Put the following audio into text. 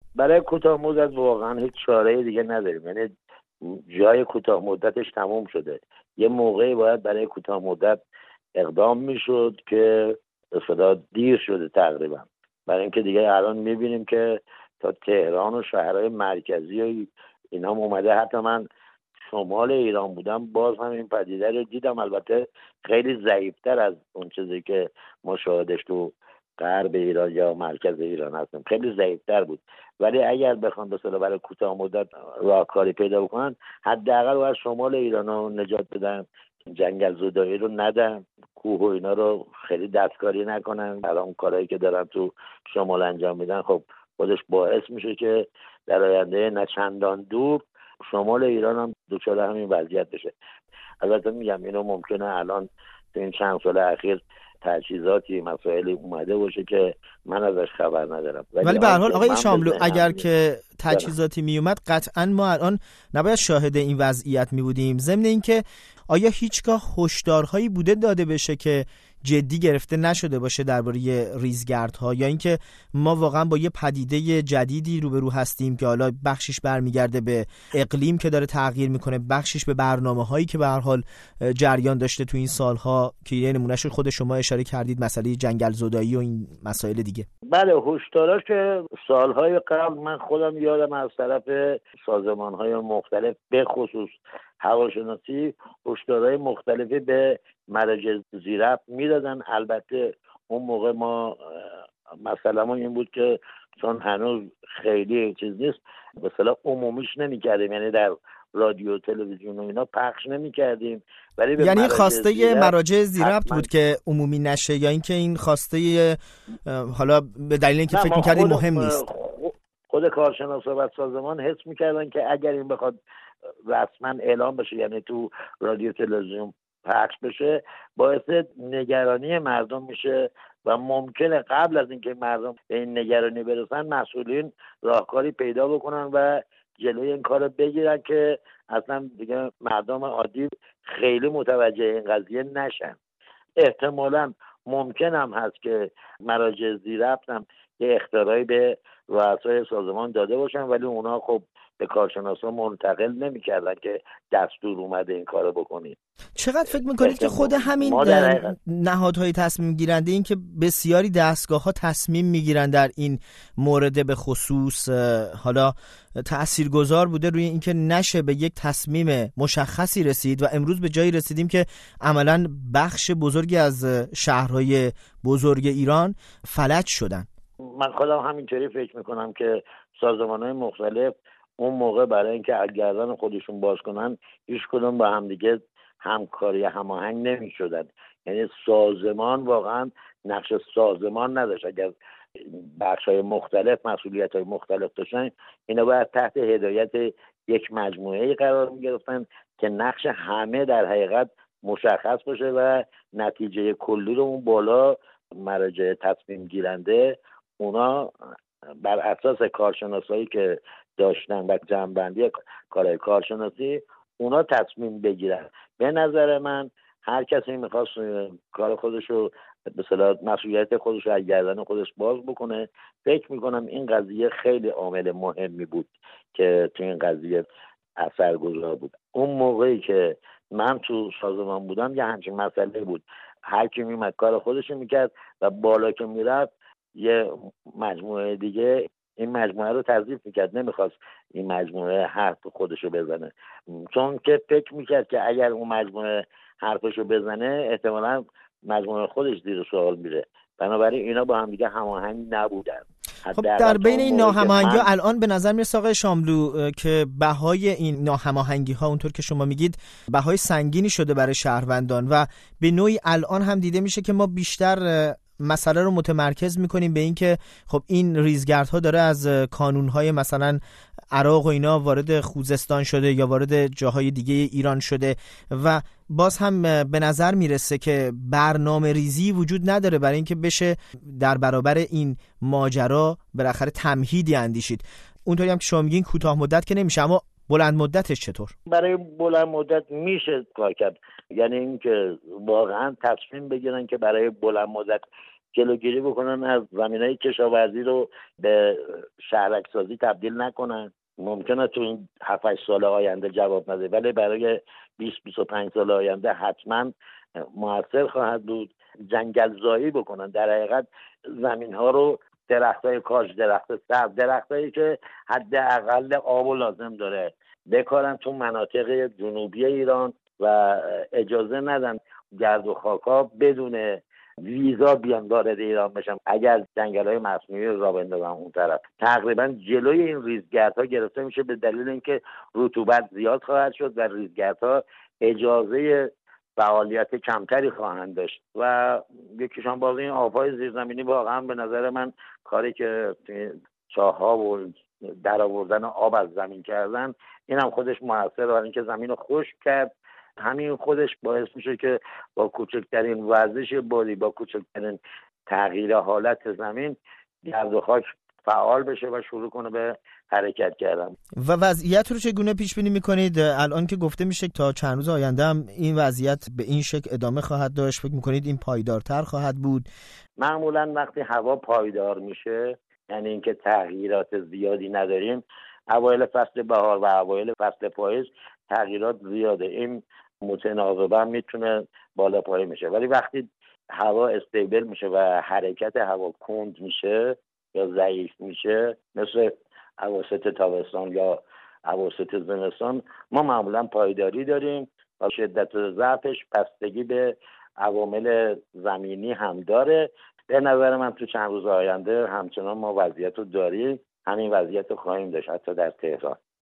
برای کوتاه مدت واقعا هیچ چاره دیگه نداریم، یعنی جای کوتاه مدتش تموم شده. یه موقعی باید برای کوتاه مدت اقدام میشد که اصلا دیر شده تقریبا، برای اینکه دیگه الان میبینیم که تا تهران و شهرهای مرکزی و اینا اومده. حتی من شمال ایران بودم باز هم این پدیده رو دیدم، البته خیلی ضعیفتر از اون چیزی که مشاهدش تو غرب ایران یا مرکز ایران هستم، خیلی ضعیفتر بود. ولی اگر بخوام به اصطلاح برای کوتاه مدت راهکاری پیدا بکنن، حداقل باید شمال ایران رو نجات بدن، جنگل زدایی رو ندن، کوه و اینا رو خیلی دستکاری نکنن. الان کارهایی که دارن تو شمال انجام میدن خب خودش باعث میشه که در آینده نه چندان دور شمال ایران هم دچار همین وضعیت بشه. البته میگم اینو ممکنه الان تو این چند سال اخیر تجهیزاتی مسائلی اومده باشه که من ازش خبر ندارم، ولی به هر حال آقای شاملو اگر که تجهیزاتی می اومد قطعا ما الان نباید شاهد این وضعیت می بودیم. ضمن اینکه آیا هیچگاه هشدارهایی بوده داده بشه که جدی گرفته نشده باشه درباره ریزگردها، یا اینکه ما واقعا با یه پدیده جدیدی روبرو هستیم که حالا بخشش برمیگرده به اقلیم که داره تغییر میکنه، بخشش به برنامه‌هایی که به هر حال جریان داشته تو این سالها که یه نمونهش خود شما اشاره کردید، مسئله جنگل زدایی و این مسائل دیگه. بله، هشدارا که سالهای قبل من خودم یادم از طرف سازمان‌های مختلف به خصوص هواشناسی هشدارهای مختلفی به مراجع زیرفت میدادن. البته اون موقع ما مثلا این بود که چون هنوز خیلی چیز نیست به اصطلاح عمومیش نمی‌کردیم، یعنی در رادیو تلویزیون و اینا پخش نمی‌کردیم. ولی یعنی خواسته مراجع زیرفت بود که عمومی نشه، یا اینکه این خواسته حالا به دلیل اینکه فکر می‌کردید مهم نیست؟ خود کارشناسا و سازمان حس می‌کردن که اگر این بخواد رسما اعلام بشه، یعنی تو رادیو تلویزیون پخش بشه، باعث نگرانی مردم میشه و ممکنه قبل از اینکه مردم به این نگرانی برسن مسئولین راهکاری پیدا بکنن و جلوی این کارو بگیرن که اصلا دیگه مردم عادی خیلی متوجه این قضیه نشن. احتمالاً ممکن هم هست که مراجع زیرفت هم یه اختیارایی به رؤسای سازمان داده باشن، ولی اونا خب به کارشناسا منتقل نمی‌کردن که دستور اومده این کارو بکنید. چقدر فکر میکنید که خود همین نهادهای تصمیم گیرنده، این که بسیاری دستگاه‌ها تصمیم میگیرن در این مورد به خصوص، حالا تاثیرگذار بوده روی اینکه نشه به یک تصمیم مشخصی رسید و امروز به جایی رسیدیم که عملاً بخش بزرگی از شهرهای بزرگ ایران فلج شدن؟ من خودم همینطوری فکر میکنم که سازمان‌های مختلف اون موقع برای اینکه گردن خودشون باز کنن هیچ کدوم با همدیگه همکاری هماهنگ نمی‌شدن. یعنی سازمان واقعا نقش سازمان نداشت. اگر بخش‌های مختلف مسئولیت‌های مختلف داشتن، اینا باید تحت هدایت یک مجموعه‌ای قرار می‌گرفتن که نقش همه در حقیقت مشخص باشه و نتیجه کلی رو اون بالا مراجع تصمیم گیرنده اونا بر اساس کارشناسایی که داشتن و جمع‌بندی کارهای کارشناسی اونا تصمیم بگیرن. به نظر من هر کسی میخواست کار خودشو به اصطلاح مسئولیت خودش رو از گردن خودش باز بکنه. فکر میکنم این قضیه خیلی عامل مهمی بود که تو این قضیه اثرگذار بود. اون موقعی که من تو سازمان بودم یه همچین مسئله بود، هر کی میمد کار خودش میکرد و بالا که میرفت یه مجموعه دیگه این مجموعه رو تضعیف میکرد، نمیخواست این مجموعه حرف خودشو بزنه، چون که فکر میکرد که اگر اون مجموعه حرفشو بزنه احتمالاً مجموعه خودش زیر سوال میره. بنابراین اینا با هم دیگه هماهنگ نبودن. خب در بین این ناهماهنگی‌ها الان به نظر میرسه آقای شاملو که بهای این ناهماهنگی‌ها اونطور که شما میگید بهای سنگینی شده برای شهروندان و به نوعی الان هم دیده میشه که ما بیشتر مسئله رو متمرکز میکنیم به این که خب این ریزگردها داره از کانونهای مثلا عراق و اینا وارد خوزستان شده یا وارد جاهای دیگه ایران شده و باز هم به نظر میرسه که برنامه ریزی وجود نداره برای اینکه بشه در برابر این ماجرا بالاخره تمهیدی اندیشید. اونطوری هم که شما میگین کوتاه مدت که نمیشه، اما بلند مدتش چطور؟ برای بلند مدت میشه کار کرد، یعنی اینکه واقعا تصمیم بگیرن که برای بلند مدت جلوگیری بکنن از زمینهای کشاورزی رو به شهرک‌سازی تبدیل نکنن. ممکنه تو این 7-8 سال آینده جواب نده، ولی برای 20-25 سال آینده حتما موثر خواهد بود. جنگل زایی بکنن، در حقیقت زمین ها رو درختای کاج، درخت سبز، درختایی که حداقل آب لازم داره بکارن تو مناطق جنوبی ایران و اجازه ندن گرد و خاکا بدون ویزا بیان وارد ایران بشن. اگر جنگل‌های مصنوعی را بندازن اون طرف، تقریبا جلوی این ریزگردها گرفته میشه، به دلیل اینکه رطوبت زیاد خواهد شد و ریزگردها اجازه فعالیت کمتری خواهند داشت و یکیشان باز این آب‌های زیرزمینی واقعا به نظر من کاری که چاه‌ها و در آوردن آب از زمین کردن، این هم خودش موثر برای اینکه زمین رو خشک کرد. همین خودش باعث میشه که با کوچکترین ورزش بادی، با کوچکترین تغییر حالت زمین، گرد و خاک فعال بشه و شروع کنه به حرکت کردن. و وضعیت رو چگونه پیش بینی میکنید؟ الان که گفته میشه تا چند روز آینده هم این وضعیت به این شکل ادامه خواهد داشت، فکر میکنید این پایدارتر خواهد بود؟ معمولا وقتی هوا پایدار میشه، یعنی اینکه تغییرات زیادی نداریم، اوایل فصل بهار و اوایل فصل پاییز تغییرات زیاده، این متناوبا میتونه بالا پایین میشه. ولی وقتی هوا استیبل میشه و حرکت هوا کند میشه یا ضعیف میشه، مثل اواسط تابستان یا اواسط زمستان، ما معمولا پایداری داریم و شدت ضعفش بستگی به عوامل زمینی هم داره. به نظر من تو چند روز آینده همچنان ما وضعیت رو داریم، همین وضعیت رو خواهیم داشت حتی در تهران.